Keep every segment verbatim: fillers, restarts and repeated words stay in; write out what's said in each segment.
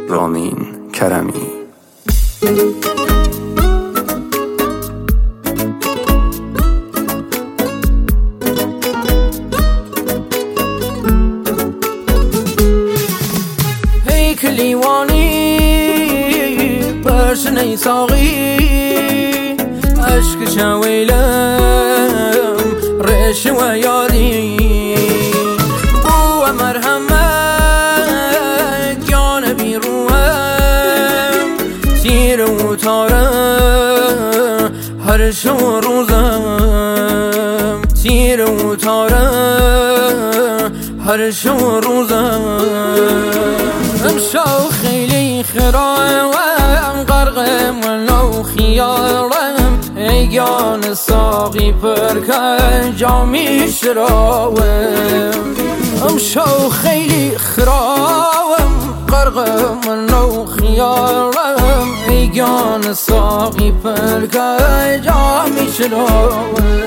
رامین کرمی. ای کلیوانی پرشنه ساقی عشق شویلم ریش و یاری بو مرحمت جان بیروم سیر و تاره هر شو روزم سیر و تاره هر شو روزم امشو خیلی خرام غرقم ولو خیارم ایگان ساقی پرکن جامی شراوم امشو خیلی خرام غرقم ولو خیارم ایگان ساقی پرکن جامی شراوم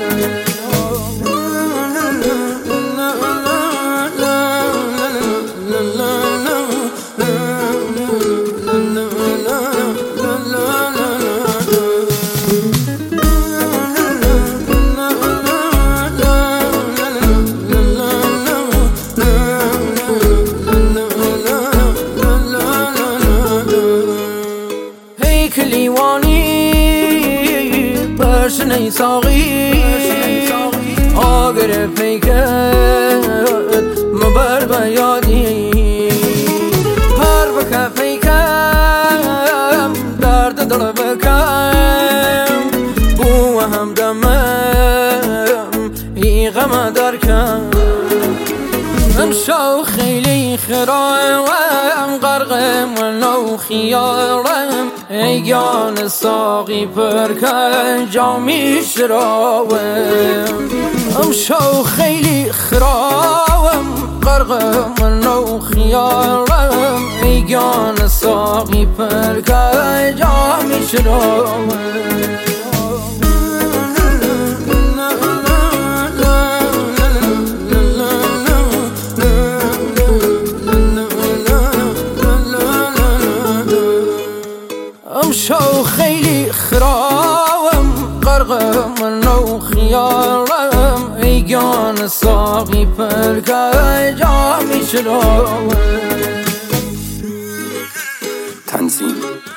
کلیوانی پرشنه ساقی آگر پیکت مبر بیادی پر بکه پیکم درد دل بکم بو هم دمم ای غم درکم امشو خیلی خرام غرقم ولو خیارم ایگان ساقی پرکن جامی شراوم امشو خیلی خرام غرقم ولو خیارم ایگان ساقی پرکن جامی شراوم امشو خیلی خرام غرقم ولو خیارم ایگان ساقی پرکن جامی شراوم. تنظیم